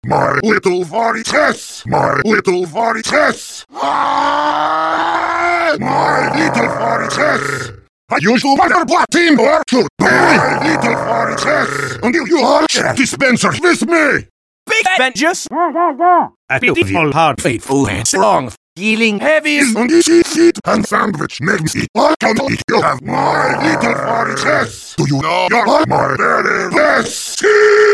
My little Varitas! My little Varitas! My little Varitas! I usually wonder black team or should my little Varitas until you are dispensers with me! Big Avengers! A beautiful heart, faithful and strong, feeling heavy Is on the seat and sandwich makes me I can eat you have my little Varitas! Do you know you're my very best?